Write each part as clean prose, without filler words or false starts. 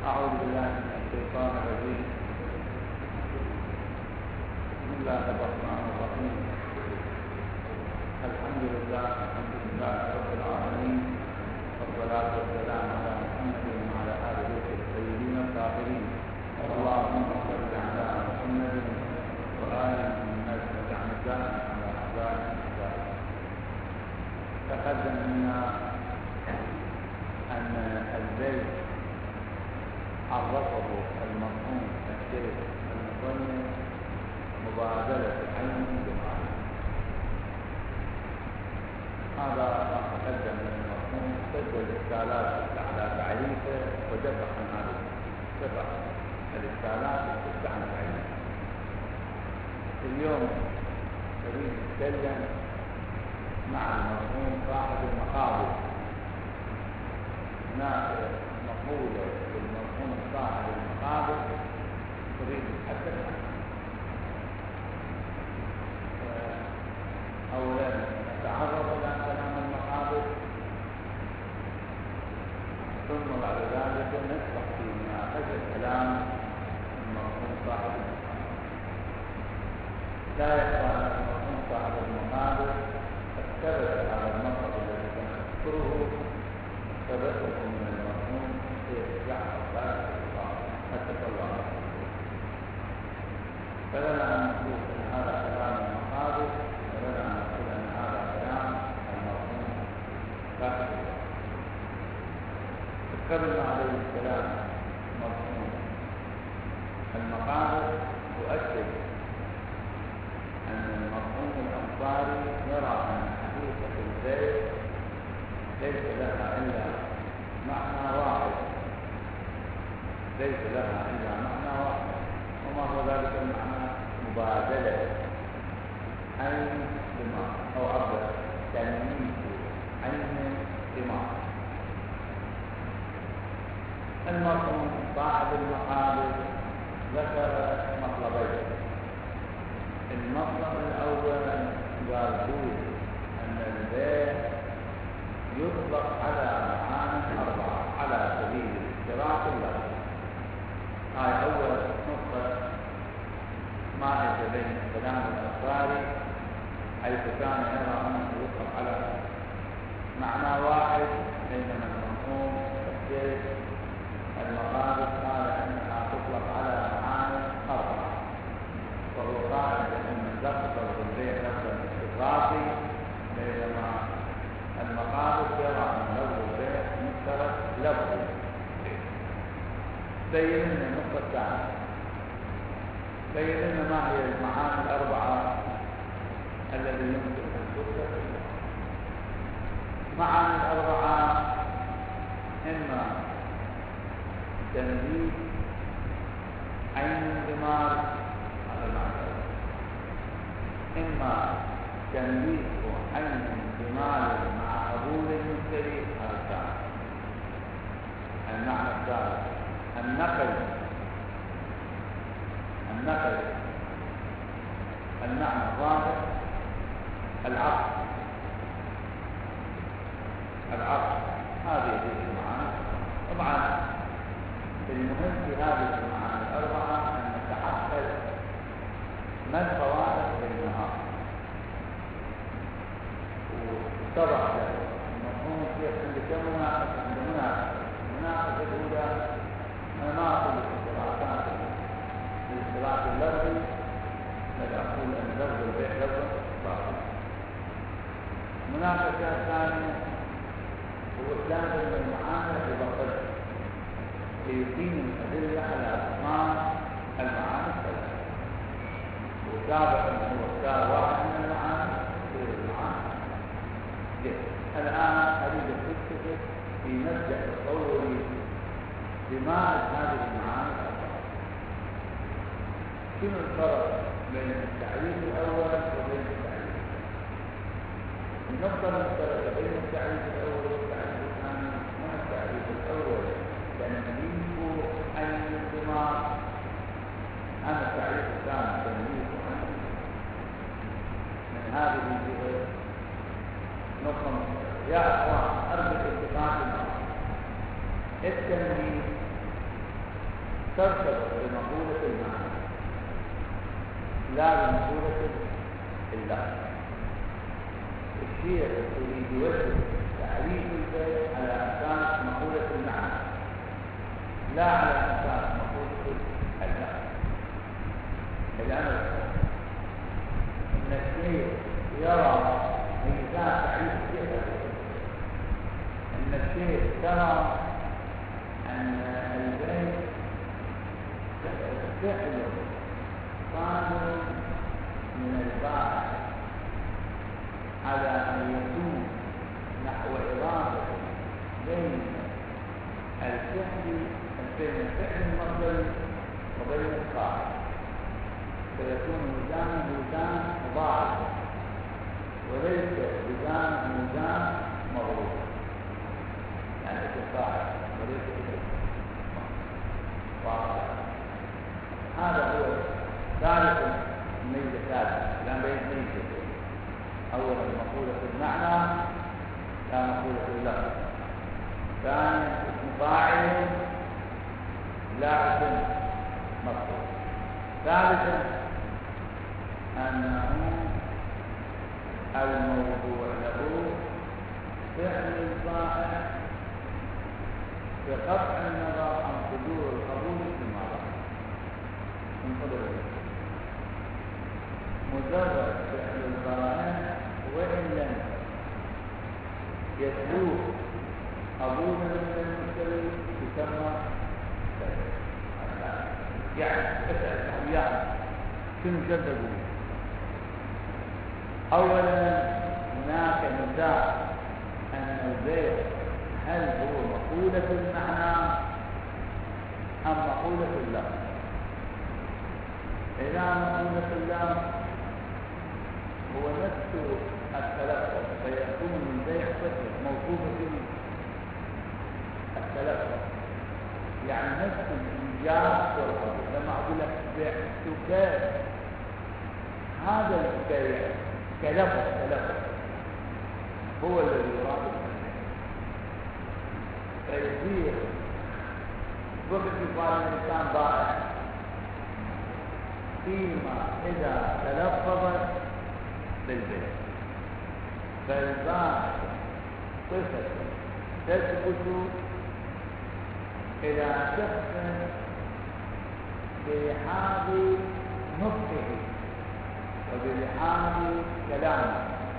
أعوذ بالله من الشيطان الرجيم. بسم الله الرحمن الرحيم. الحمد لله رب العالمين، والصلاة والسلام على محمد وعلى آله الطيبين الطاهرين. اللهم صل على محمد وآل محمد واجعل ذلك على أعدائهم ذلك. تقدم لنا أن البيت عرفه المرحوم الشيخ المصنف مبادلة عين بمعنى. هذا ما تقدم من المرحوم سد الإشكالات على تعريفه ودفع عن هذا دفع الإشكالات عن تعريفه. اليوم نريد نتكلم مع المرحوم صاحب المقابر. هناك مقولة للمرحوم صاحب المقابر نريد نتحدث عنها. أولا نتعرض إلى كلام المقابر، ثم بعد ذلك ندخل في مناقشة كلام المرحوم صاحب المقابر. لا يخفى أن المرحوم صاحب المقابر ثبت على المطلب الذي سنذكره ثبته من المرحوم شيخ جعفر صالح حتى الله. فلنا أن نقول أن هذا كلام المقابر، ولنا أن نقول أن هذا كلام المرحوم صاحب المقابر. ذكرنا عليه السلام مرحوم المقابر تؤكد أن المرحوم الأنصاري يرى أن حقيقة البيت ليس لها إلا معنى واحد، ليس لها إلا معنى واحد. وما هو ذلك المعنى؟ مبادلة عين دماء، أو عبر تلميذ عين دماء. المرحوم صاحب المقابر ذكر مطلبين. المطلب الأول قال أن البيت يطلق على معاني أربعة على سبيل الاشتراك اللفظي. هاي أول نقطة مائزة بين كلام الأنصاري، حيث كان يرى أنه يطلق على معنى واحد، بينما المرحوم الشيخ المقابر قال أنها تطلق على معاني أربعة، وهو قال بأن اللفظ البيت لفظ اشتراكي، بينما المقابر يرى أن لفظ البيت مشترك لفظي. بين لنا النقطة الثانية، بين لنا ما هي المعاني الأربعة التي يمكن أن تذكر. معاني الأربعة إما تنبيه عين الدمار على المعنى، إما تنبيه عين الدمار مع قبول المشتري على الثاني. المعنى الثالث النقل المعنى الرابع العقد. هذه المعاني. طبعا المهم في هذه المعاني الأربعة أن نتحقق ما الفوارق بينها، وطبعا المفهوم الشيخ عندك مناقشة الأولى مناقب الاصطلاح اللفظي. نقول أن لفظ البيع لفظ باطل. المناقشة الثانية هو لازم المعاملة ببطل ليقيم الأدلة على أسمان المعاني الثلاثة، وسابق أنه اختار واحد من المعاني غير المعاني. الآن أريد أن تكتب في مبدأ تصوري لماذا هذه المعاني الأربعة. شنو الفرق بين التعريف الأول وبين التعريف الثاني؟ النقطة المشتركة بين التعريف الأول والتعريف الثاني ما التعريف الأول تنبيه عين الدماغ، أما التعريف الثاني تنبيه عين. من هذه الجهة نقطة مشتركة. يا أخوان أرجو الاتفاق التنبيه ترتبط بمقولة المعنى لا بمقولة اللفظ. الشيخ يريد يوجه تعريف البيع على أساس مقولة المعنى لا على أساس مقولة اللفظ. الأمر أن الشيخ يرى ميزان تعريف الشيخ أن الشيخ ترى أن البيع فعل صادر من البائع على أن يكون نحو إرادة بين الفعل المصدري وبين القائل، فيكون ميزان مضاعف وليس ميزان مضروب، يعني القائل وليس واضح. هذا هو ثالث الميزة الثالثة. الآن بين ميزتين: أولا مقولة المعنى لا مقولة اللفظ، ثانيا اسم فاعل لا اسم مفعول، ثالثا أنه الموضوع له فعل الفاعل بقطع النظر عن صدور القبول في الماضي من قبل مجرد فعل الفاعل وإن لم يتلوه قبولا من المشتري يسمى يعني شنو جددوا؟ أولا هناك نزاع أن البيع هل هو مقولة المعنى أم مقولة اللفظ. إذا مقولة اللفظ هو نفس التلفظ فيكون البيع صفة موصوفة التلفظ، يعني نفس الإيجاب والقبول. لما أقول لك بعتك، هذا البيع كلفظ هو الذي يراد فيصير وقت يقال الإنسان بائع فيما إذا تلفظ بالبيع، فالبائع صفة تثبت إلى شخص بلحاظ نطقه وبلحاظ كلامه،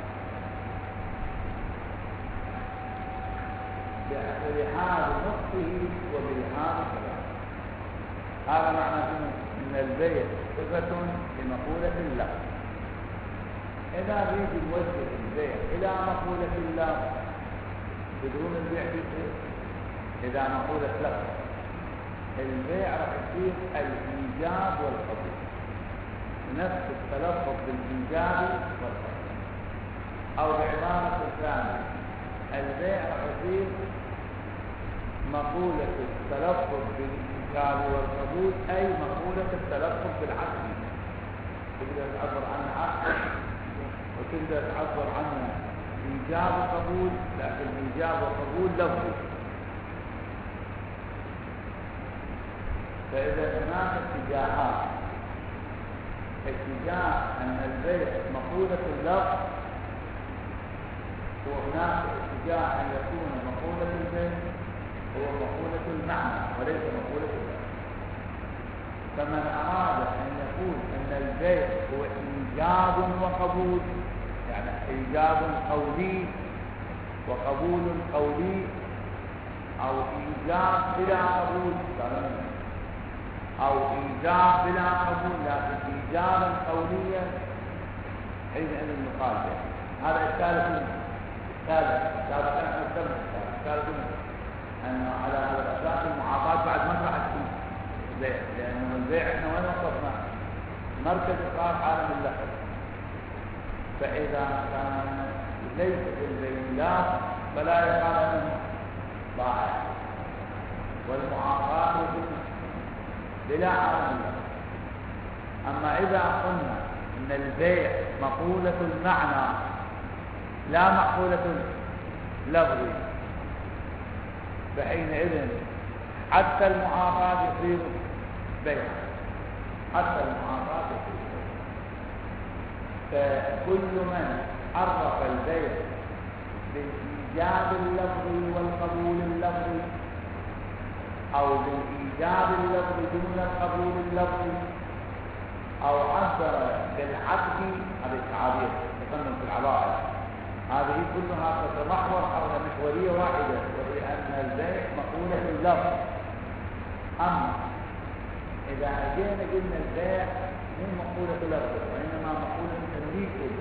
بلحاظ نطقه وبلحاظ كلامه. هذا معنى أن البيع صفة لمقولة اللفظ. إذا نريد نوجه البيع إلى مقولة اللفظ بدون البيع يصير إذا مقولة لفظ، البيع راح يصير الإيجاب والقبول، نفس التلفظ بالإيجاب والقبول. أو بعبارة ثانية البيع راح يصير مقولة التلفظ بالإيجاب والقبول، أي مقولة التلفظ بالعقل. تقدر تعبر عنها عقل وتقدر تعبر عنها إيجاب وقبول، لكن إيجاب وقبول لفظي. فإذا هناك اتجاهات: اتجاه أن البيع مقولة اللفظ، وهناك اتجاه أن يكون مقولة البيع هو مقولة المعنى وليس مقولة اللفظ. فمن أراد أن يقول أن البيع هو إيجاب وقبول، يعني إيجاب قولي وقبول قولي، أو إيجاب بلا قبول أو إيجاب بلا قبول لكن إيجابا قوليا، حينئذ نقال به. هذا الثالث أن على هذا الأساس المعاقات بعد ما راح تكون البيع، لأنه البيع إحنا وين وصفنا؟ مركز إقرار عالم اللحظة. فإذا كان ليس البيع لا فلا يقال أنه ضائع، والمعاقات بلا عالم اللحظة. أما إذا قلنا أن البيع مقولة المعنى لا مقولة لفظي، فحينئذ حتى المعاقات يصير بيعا، حتى المعاطاة يكون بيعا. فكل من عرف البيع بالإيجاب اللفظي والقبول اللفظي أو بالإيجاب اللفظي دون القبول اللفظي أو عبر بالعقد، هذا التعابير تفنن في العبائر، هذه كلها تتمحور حول محورية واحدة، وهي أن البيع مقولة اللفظ. أما إذا أجينا قلنا البيع مو مقولة لفظ وإنما مقولة تمليك،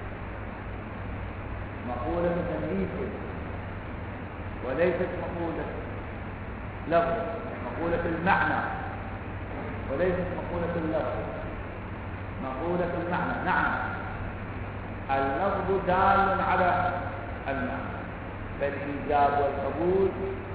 مقولة تمليك وليست مقولة لفظ، مقولة المعنى وليست مقولة اللفظ، مقولة المعنى. نعم اللفظ دال على المعنى، فالإيجاب والقبول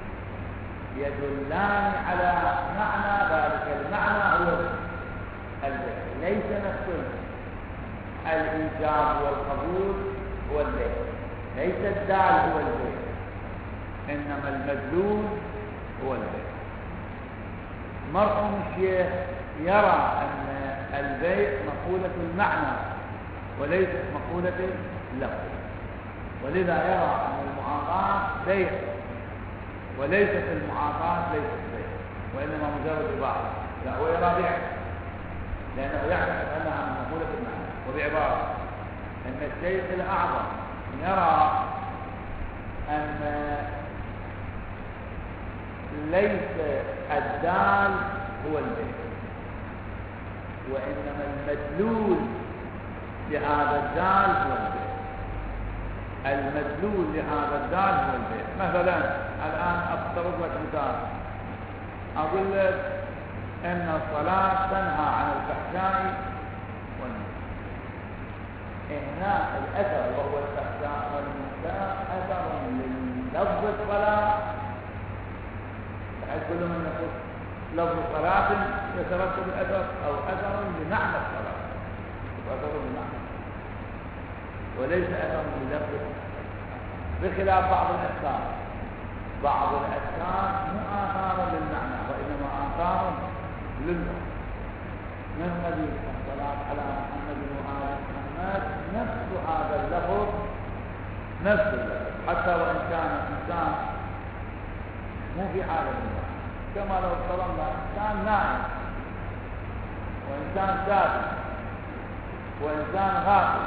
يدلان على معنى، ذلك المعنى هو البيع، ليس نفس الإيجاب والقبول هو البيع، ليس الدال هو البيع، إنما المدلول هو البيع. مرحوم الشيخ يرى أن البيع مقولة المعنى وليست مقولة اللفظ، ولذا يرى أن المعاطاة بيع وليست المعاطاة ليست بيع وإنما مجرد عبارة. لا، هو يرى بيع لأنه يعتقد أنها من مقولة المعنى، وبعبارة أن الشيخ الأعظم يرى أن ليس الدال هو البيع وإنما المدلول لهذا الدال هو البيع، المدلول لهذا الدال هو البيع. مثلا الآن أفترض لك مثال، أقول لك إن الصلاة تنهى عن الفحشاء والمنكر. هنا الأثر وهو الفحشاء والمنكر أثر للفظ الصلاة، بحيث كل من يقول لفظ صلاة يترتب الأثر أو أثر لمعنى الصلاة، أثر لمعنى وليس أثر للفظ، بخلاف بعض الأذكار. بعض الأذكار مو آثار للمعنى وإنما آثار للفظ، من قبيل الصلاة على محمد وآل محمد، نفس هذا اللفظ نفس اللفظ، حتى وإن كان إنسان مو في حالة المعنى، كما لو افترضنا إنسان نائم وإنسان سابق وإنسان غافل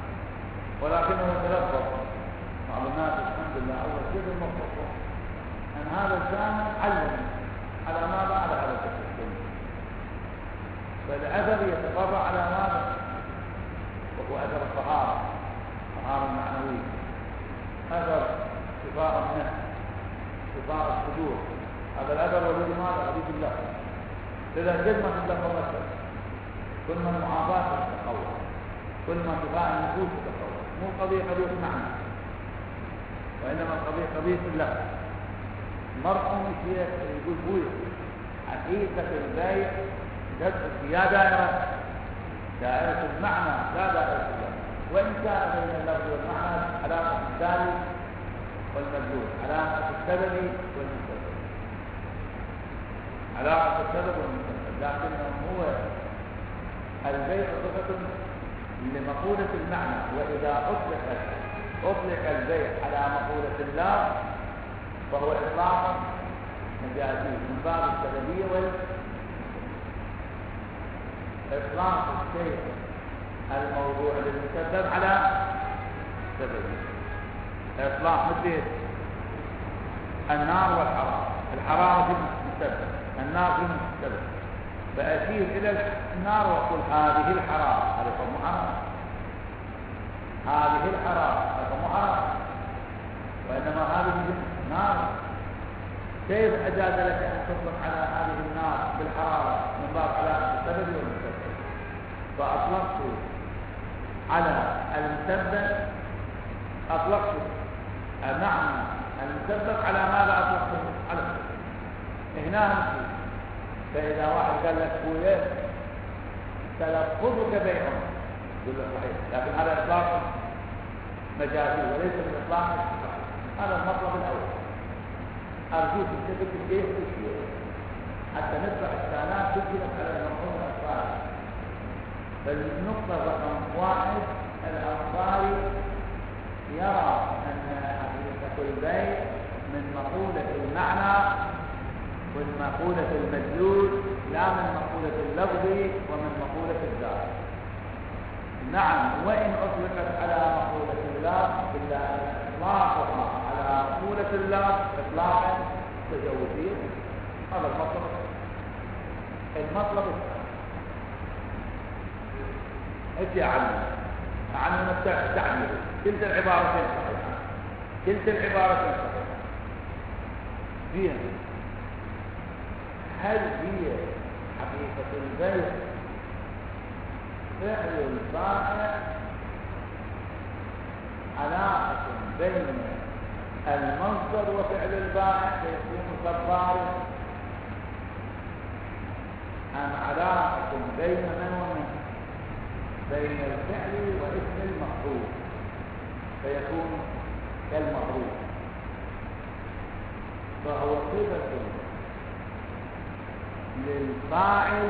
ولكنه تلفظ. بعض الناس الحمد لله أول شيء المختصر أن هذا الإنسان علم على ماذا؟ على هذا التكلم، فالأثر يتفرع على ماذا؟ وهو أثر الطهارة، الطهارة المعنوية، أثر شفاء النفس، شفاء الصدور. هذا الأثر ولد ماذا؟ ولد الله. إذا جد ما تتلقى مثلا كل ما المعافاة تتقوى، كل ما شفاء النفوس تتقوى، مو قضية معنى وإنما قضية اللفظ. مرحوم الشيخ يقول بوي حقيقة البيع تدخل في دائرة المعنى لا دائرة اللفظ، وإن كان بين اللفظ والمعنى علاقة الثالث والمدلول، علاقة السبب والمسبب، علاقة السبب والمسبب، لكنه هو البيع صفة لمقولة المعنى. وإذا أطلق البيع على مقولة الله فهو إطلاق مجازي من باب السببية إطلاق الشيء الموضوع للمسبب على سببه، إطلاق مثل النار والحرام، الحرام في المسبب، النار في المسبب، فأشير إلى النار وأقول هذه الحرام، هذا مو حرام، هذه الحرام، هذا مو حرام، وإنما هذه نار. كيف أجاز لك أن تطلق على هذه النار بالحرارة من باب علاقة السبب والمسبب؟ فأطلقت على المسبب، أطلقت معنى المسبب على ماذا أطلقته؟ على السبب. هنا نقول فإذا واحد قال لك بويا تلفظك بيع، يقول له صحيح، لكن هذا إطلاق مجازي وليس من إطلاق الصحيح. هذا المطلب الأول، أرجوك تثبت كيف تشير حتى ندفع السالات تجلس على المفهوم الأصلي. فالنقطة رقم 1 الأنصاري يرى أن حقيقة البيع من مقولة المعنى والمقولة المدلول لا من مقولة اللفظ ومن مقولة الذات. نعم، وإن أطلقت على مقولة اللفظ إلا أن إطلاقها على مقولة اللفظ إطلاقا تجاوزيا. هذا المطلب الثاني. أجي أعلم التعبير. كلتا العبارتين صحيحة، كلتا العبارتين صحيحة. فيها هل هي حقيقة البيع فعل البائع علاقة بين المصدر وفعل البائع فيكون كالضارب، أم علاقة بين من ومن، بين الفعل واسم المفعول فيكون كالمضروب؟ فهو صفة للفاعل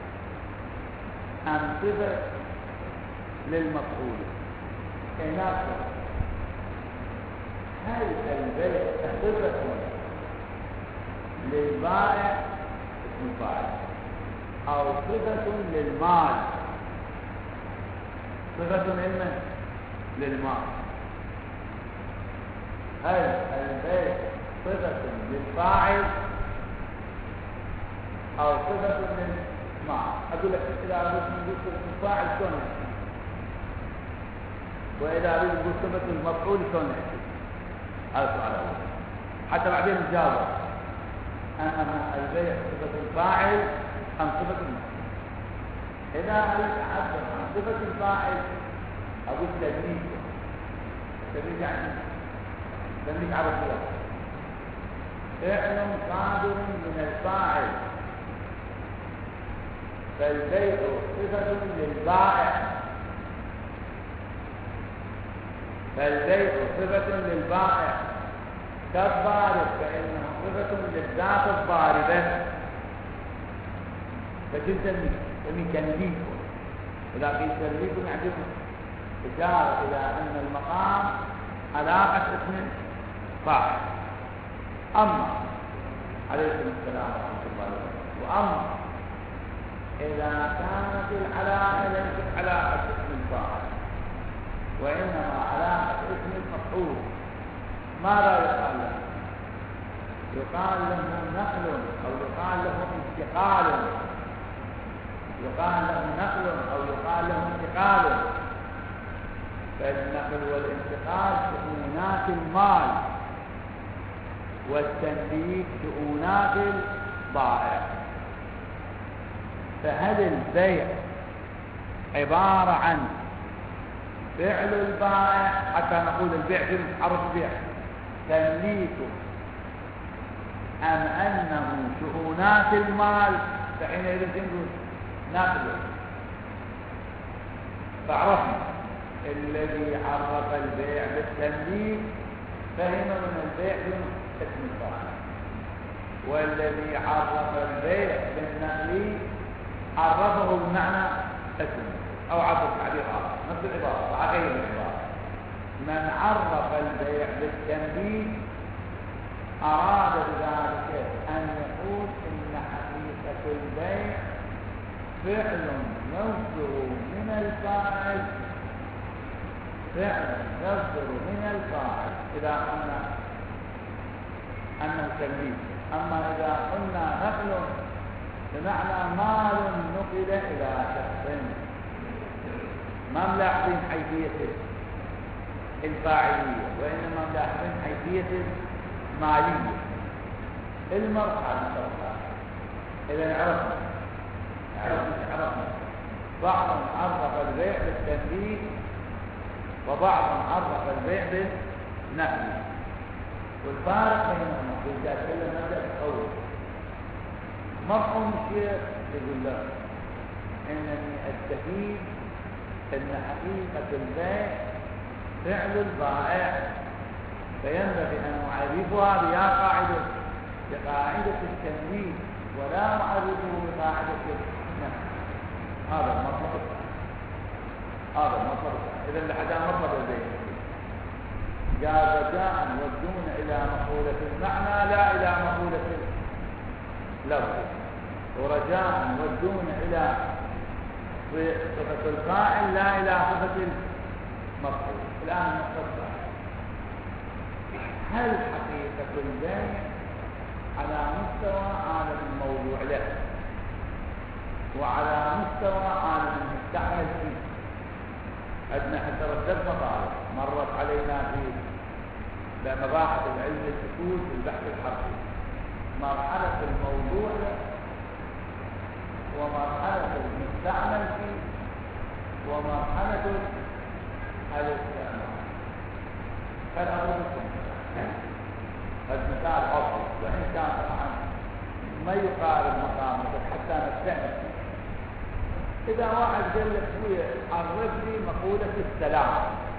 أم صفة للمفعول؟ ناقص. هل البيع صفة للبائع اسم الفاعل أو صفة للمال؟ صفة للمال. هل البيع صفة للفاعل أو صفة للمال؟ أقول لك إذا أريد أن أقول صفة الفاعل شلون يأتي، وإذا أريد أن أقول صفة المفعول شلون يأتي؟ هذا سؤال أول حتى بعدين نجاوب أن البيع صفة الفاعل أم صفة المفعول. إذا أريد أعبر عن صفة الفاعل أقول تدريج. تدريج يعني تدريج على الخلاف، فعل صادر من الفاعل، فالبيع صفة للبائع، فالبيع صفة للبائع كالضارب فإنه صفة للذات الضاربة. فكنت تمليك، ولكن تمليك يعجب إشارة إلى أن المقام علاقة اسم فاعل. أما عليكم السلام ورحمة الله وبركاته. وأما إذا كانت العلاقة ليست علاقة اسم الفاعل وإنما علاقة اسم المفعول، ماذا يقال له؟ يقال له نقل أو يقال له انتقال، يقال له نقل أو يقال له انتقال. فالنقل والانتقال شؤونات المال، والتمليك شؤونات البائع. فهل البيع عبارة عن فعل البائع حتى نقول البيع في متعرف البيع تمليكه، أم أنه شؤونات المال؟ فحينئذ نقول نقله. فعرفنا الذي عرف البيع بالتمليك فهم من البيع اسم الفاعل، والذي عرف البيع بالنقل عرفه بمعنى اسم أو عرف تعبير آخر نفس العبارة غير العبارة. من عرف البيع بالتمليك أراد بذلك أن يقول إن حقيقة البيع فعل يصدر من الفاعل، فعل يصدر من الفاعل إذا قلنا أنه تمليك. أما إذا قلنا نقل بمعنى مال نقل إلى شخص، ما ملاحظين حيثية الفاعلية وإنما ملاحظين حيثية المالية. المرحلة إذا عرفنا بعض عرف البيع بالتمليك وبعض عرف البيع بالنقل، والفارق بينهما إذا كلمة نبدأ بالأول. مفهوم الشيخ يقول له إنني أستفيد أن حقيقة البيع فعل البائع، فينبغي أن أعرفها بقاعدة التمليك ولا نعرفه بقاعدة النفس. هذا المطلب الثاني. هذا المطلب الثاني. إذا لحد مطلب البيت قال رجاء يودون إلى مقولة المعنى لا إلى مقولة اللفظ، ورجاء يودون إلى صفة الفاعل لا إلى صفة المفعول. الآن نقصد هل حقيقة البيع على مستوى عالم الموضوع له وعلى مستوى عالم المستعمل فيه؟ عندنا حتى ردت مطالب مرت علينا في مباحث العلم الأصول في البحث الحرفي، مرحلة الموضوع ومرحلة المستعمل فيه ومرحلة الاستعمال. فالأمر هذا مثال أصل، وإن كان طبعا ما يقارب مقامه حتى نستعمل. إذا واحد قال لك هو عرف لي مقولة السلام،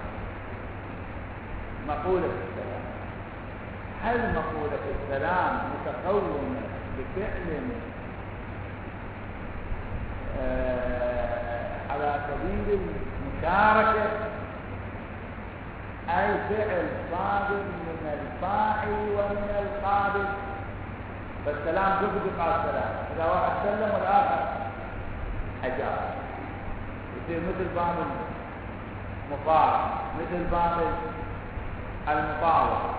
مقولة السلام، هل مقولة السلام متكونة بفعل على سبيل المشاركة أي فعل صادر من الفاعل ومن القابل؟ فالسلام يطلق على السلام، إذا واحد سلم والآخر أجاب، يصير مثل باب المفاعل، مثل باب المطاوع.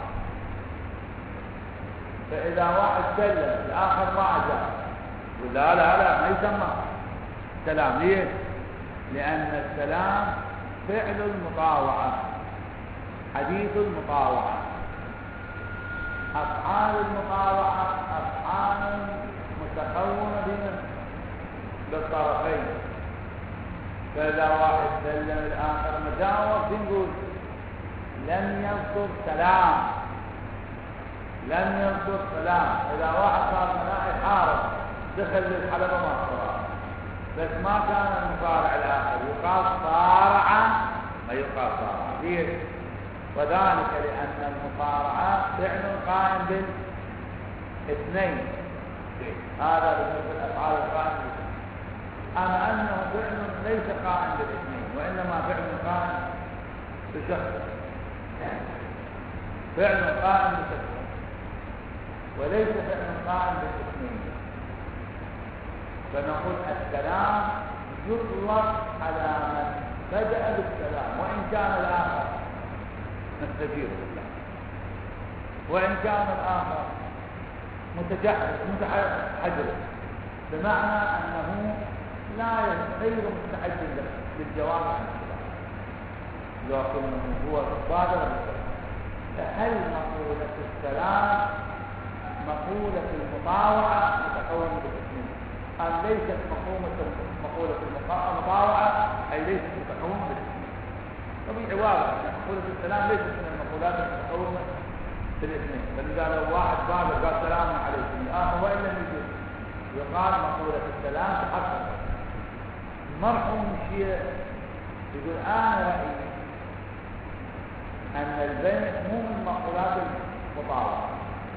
فإذا واحد سلم الآخر ما أجاب، يقول لا لا لا ما يسمى سلام. ليه؟ لأن السلام فعل المطاوعة، حديث المطاوعة، أفعال المطاوعة أفعال متكونة بالطرفين. فإذا واحد سلم الآخر مجاوب نقول لم يصدر سلام، لم يصدر سلام. إذا واحد صار مناعي حارب دخل للحلبة ما صار، بس ما كان المصارع الآخر يقال صارعا، ما يقال صارعا. ليش؟ وذلك لأن المصارعة فعل قائم بالاثنين، هذا بالنسبة للأفعال القائم بالاثنين. أما أنه فعل ليس قائم بالاثنين، وإنما فعل قائم بشخص، فعل قائم بشخص وليس فعل قائم بالاثنين. فنقول السلام يطلق على من بدأ بالسلام، وإن كان الآخر نستجير بالله، وإن كان الآخر متحجر، بمعنى أنه غير مستعد للجواب عن السلام، لكنه هو بادر بالسلام. فهل مقولة السلام مقولة المطاوعة متكونة بالاثنين أم ليست مقولة المطاوعة أي ليست متكونة بالاثنين؟ طبيعي واضح أن مقولة السلام ليست من المقولات المتكونة بالاثنين. فإذا لو واحد قال السلام عليكم الآخر وإن لم يجب يقال مقولة السلام تحقق. مرحوم الشيخ يقول أنا رأيي أن البيع مو من مقولات المطاوعة،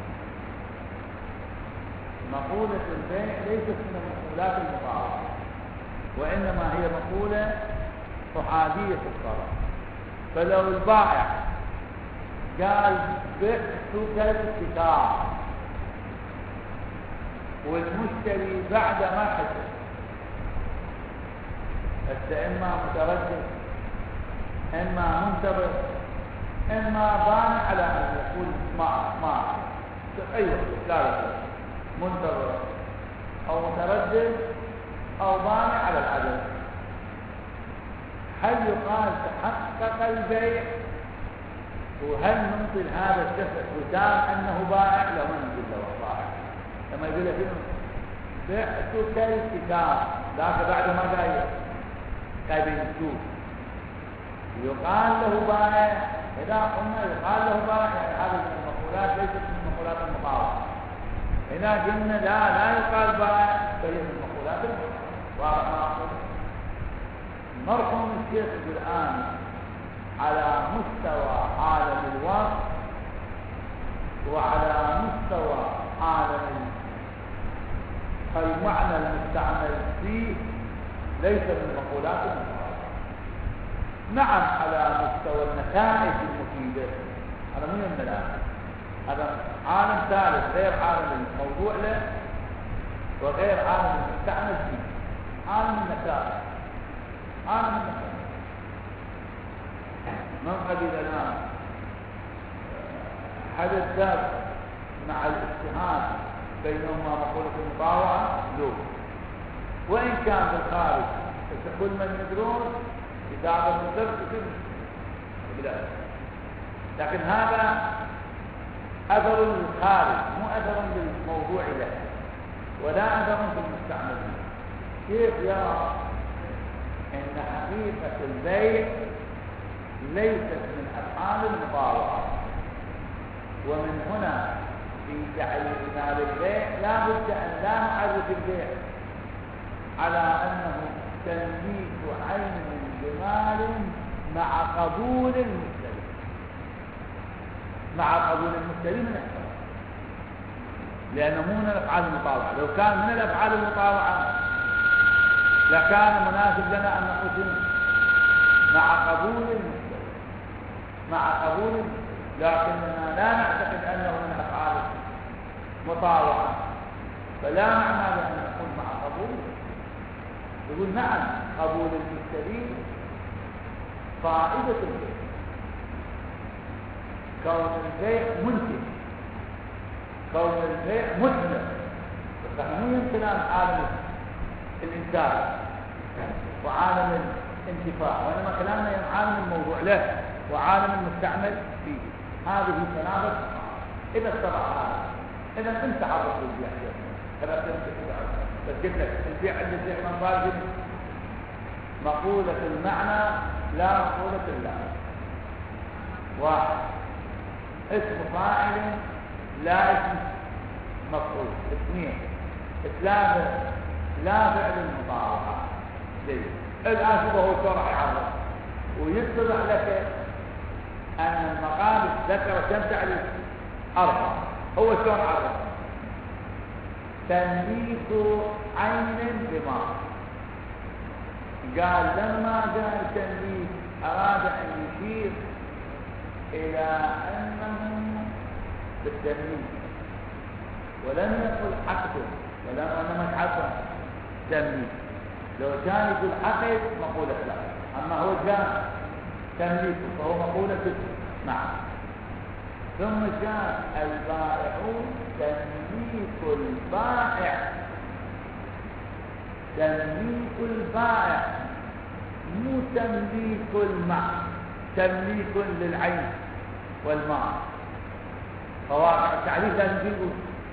مقولة البيع ليست من مقولات المطاوعة، وإنما هي مقولة أحادية الطرف. فلو البائع قال بعتك الكتاب والمشتري بعد ما حدث، إما متردد إما منتظر إما بانع على أن يقول ما أيوة لا منتظر أو متردد أو بانع على العدد، هل يقال تحقق البيع؟ وهل ننطي هذا الشخص وتام أنه بائع؟ لو ما نقول له بائع. لما يقول لك بعتك الكتاب ذاك بعد ما جاي قبلته يقال له بائع. إذا قلنا يقال له بائع يعني هذه من المقولات ليست من مقولات المطاوعة. إذا قلنا لا يقال بائع فهي من مقولات المطاوعة. مرحوم الشيخ الآن على مستوى عالم الوصف وعلى مستوى عالم المعنى المستعمل فيه ليس من مقولات المطابعة. نعم على مستوى النتائج المفيدة، هذا مهم الآن، هذا عالم ثالث غير عالم الموضوع له وغير عالم المستعمل فيه، عالم النتائج. عالم النتائج من قبل الآن حدث ذات مع الاجتهاد بينهما مقولة المطاوعة لو، وإن كان في الخارج كل من يدرون كتابة الدرس كل لكن هذا أثر للخارج مو أثر للموضوع له ولا أثر في المستعمل. كيف يرى أن حقيقة البيع ليست من أفعال المطاوعة؟ ومن هنا في تعريفنا للبيع لا بد أن لا نعرف البيع على أنه تمليك عين بمال مع قبول المشتري، مع قبول المشتري من الحرام، لأنه مو من الأفعال المطاوعة. لو كان من الأفعال المطاوعة لكان مناسب لنا أن نقسم مع قبول المشتري، مع قبول المشتري، لكننا لا نعتقد أنه من أفعال مطاوعة، فلا معنى لأن نقول مع قبول. يقول نعم قبول المشتري فائدة البيع، كون البيع منتج، كون البيع مثمر، فمو يمكن أن عالم الإنتاج وعالم الانتفاع، وإنما كلامنا عن عالم الموضوع له وعالم المستعمل فيه. هذه ثلاثة. إذا اتبع هذا إذا أنت عرف البيع كما تنتج بس قلت لك البيع عند الشيخ من فارس مقولة المعنى لا مقولة اللفظ. واحد اسم فاعل لا اسم مفعول. اثنين ثلاثة لا فعل المطاوعة. الآن هو شرح يعرف ويتضح لك أن المقام ذكر كم تعريف؟ 4. هو شلون عرف؟ تمليك عين بمال. قال لما جاء التمليك أراد أن يشير إلى أنه بالتمليك، ولم يقل عقد، وإنما عقد تمليك. لو كان يقول عقد مقولة لا، أما هو جاء تمليك فهو مقولة نعم. ثم جاء البائعون تمليك البائع، تمليك البائع مو تمليك المال، تمليك للعين والمال. فواقع التعريف لازم يقول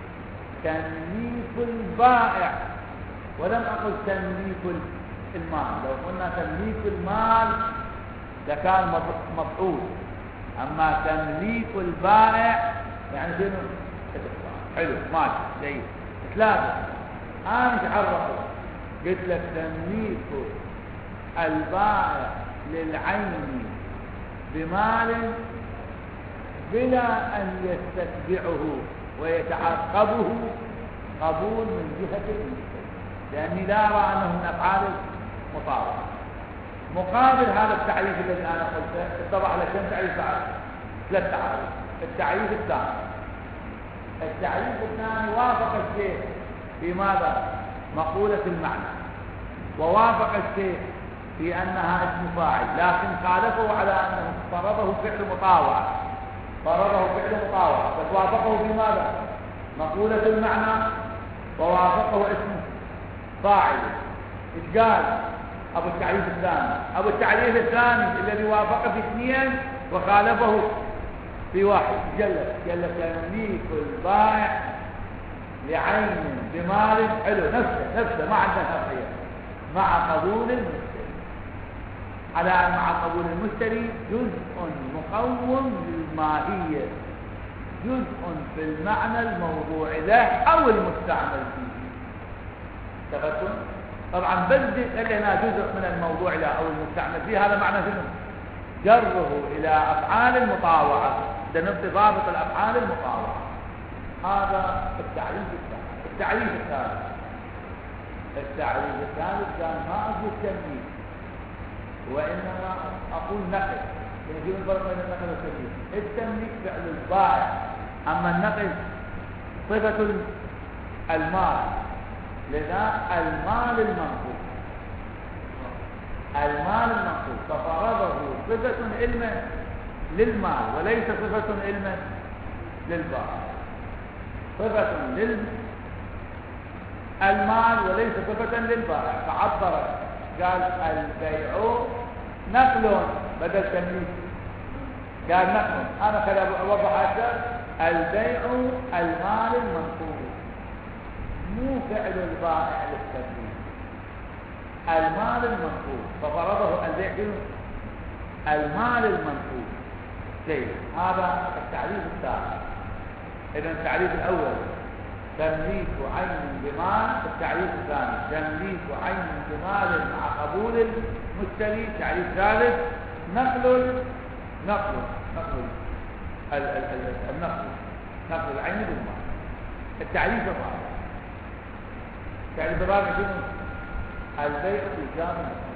تمليك البائع، ولم أقل تمليك المال. لو قلنا تمليك المال لكان مفعول، أما تمليك البائع يعني شنو؟ حلو ماشي جيد. 3 أنا مش عرفه، قلت لك تمليك البائع للعين بمال بلا أن يستتبعه ويتعقبه قبول من جهة المشتري، لأني لا أرى أنه من أفعال المطاوعة. مقابل هذا التعريف الذي أنا قلته اتضح لك كم تعريف بعد؟ 3 تعريف. التعريف الثاني وافق الشيخ في ماذا؟ مقولة المعنى، ووافق الشيخ في أنها اسم فاعل، لكن خالفه على أنه فرضه فعل مطاوعة، بس وافقه في ماذا؟ مقولة المعنى، ووافقه اسم فاعل. إيش قال أبو التعريف الثاني الذي وافق في 2 وخالفه في 1؟ جل تمليك البائع لعين بمال. حلو، نفسه ما عندنا فرقية مع قبول المشتري. على أن مع قبول المشتري جزء مقوم للماهية، جزء في المعنى الموضوع له أو المستعمل فيه. تفهمتم؟ طبعا بدل هنا جزء من الموضوع له أو المستعمل فيه، هذا معنى شنو؟ جره إلى أفعال المطاوعة، ده ضابط الأفعال المطاوعة. هذا التعريف الثالث. التعريف الثالث التعريف الثالث كان ما أقول تمييز وإنما أقول نقل، يجب الفرق بين النقل والتمييز. التمييز فعل البائع، أما النقل صفة المال، لذا المال المنقول، المال المنقول ففرضه صفة علما للمال وليس صفة علما للبائع، صفة للمال وليس صفة للبائع، فعبر قال البيع نقل بدل تمييز، قال نقل. أنا خلي أوضح أكثر، البيع المال المنقول مو فعل البائع للتمييز، المال المنقول ففرضه البيع المال المنقول. جيد، هذا التعريف الثاني. إذن التعريف الأول تمليك عين بمال، التعريف الثاني تمليك عين بمال مع قبول المشتري، التعريف الثالث نقل العين بالمال. التعريف الرابع، التعريف الرابع شنو؟ البيع إيجاب النقد.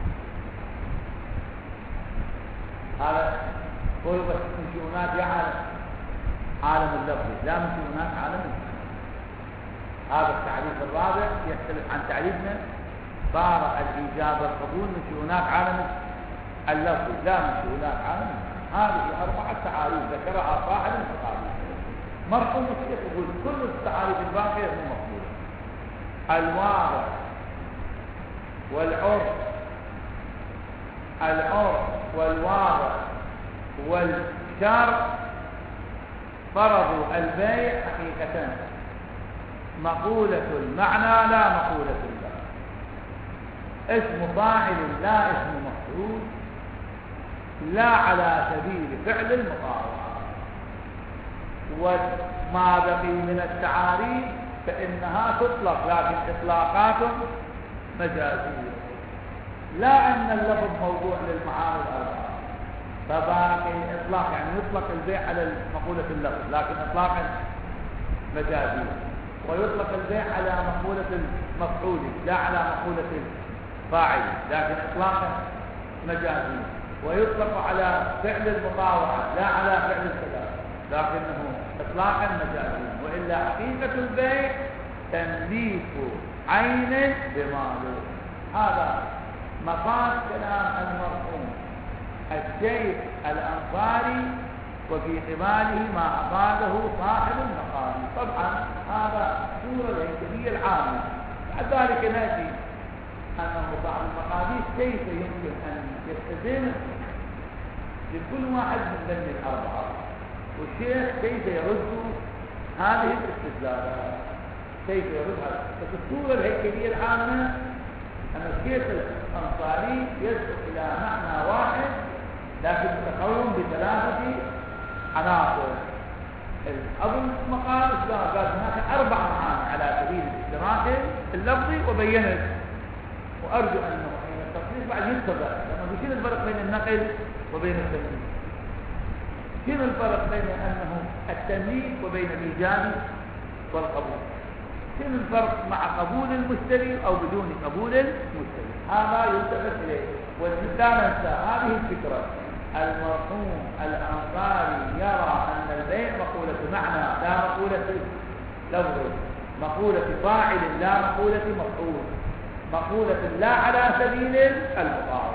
هذا هو بس من هناك يعلم عالم اللفظ، لا من هناك عالم المعنى. هذا التعريف الرابع يختلف عن تعريفنا، صار الإيجاب والقبول من هناك عالم اللفظ لا من هناك عالم المعنى. هذه 4 تعاريف ذكرها صاحب التعاريف. مرحوم الشيخ يقول كل التعاريف الباقية مو مقبولة. الواضح العرف والواضح والشرع فرضوا البيع حقيقة مقولة المعنى لا مقولة البيع، اسم فاعل لا اسم مفعول، لا على سبيل فعل المقارنة. وما بقي من التعاريف فإنها تطلق، لكن إطلاقات مجازية، لا أن اللفظ موضوع للمعاني الأربعة، فباقي إطلاق يعني يطلق البيع على مقولة اللفظ لكن إطلاقا مجازية، ويطلق البيع على مقولة المفعول لا على مقولة الفاعل لكن إطلاقا مجازية، ويطلق على فعل المطاوعة لا على فعل الكلام لكنه إطلاقا مجازيا. وإلا حقيقة البيع تمليك عين بمال. هذا مقام كلام المرحوم الشيخ الأنصاري، وفي قباله ما أفاده صاحب المقام. طبعا هذا صورة الهيكلية العامة. بعد ذلك نأتي أنه صاحب المقاديس كيف يمكن أن يستدل لكل واحد من ذنب الأربعة، والشيخ كيف يرد هذه الاستدلالات، كيف يرد هذا. فالصورة الهيكلية العامة أن الشيخ الأنصاري يدعو إلى معنى واحد لكن متكون بثلاثة عناصر. أبو المقام قال هناك 4 معاني على سبيل الاشتراك اللفظي وبينت، وأرجو أنه حين التصريف بعد ينتظر، لأنه شنو الفرق بين النقل وبين التمليك؟ شنو الفرق بين أنه التمليك وبين الإيجاب والقبول؟ شنو الفرق مع قبول المشتري أو بدون قبول المشتري؟ هذا يلتفت إليه. لا ننسى هذه الفكرة، المرحوم الأنصاري يرى أن البيع مقولة معنى لا مقولة لفظ، مقولة فاعل لا مقولة مفعول، مقولة لا على سبيل المقارنة.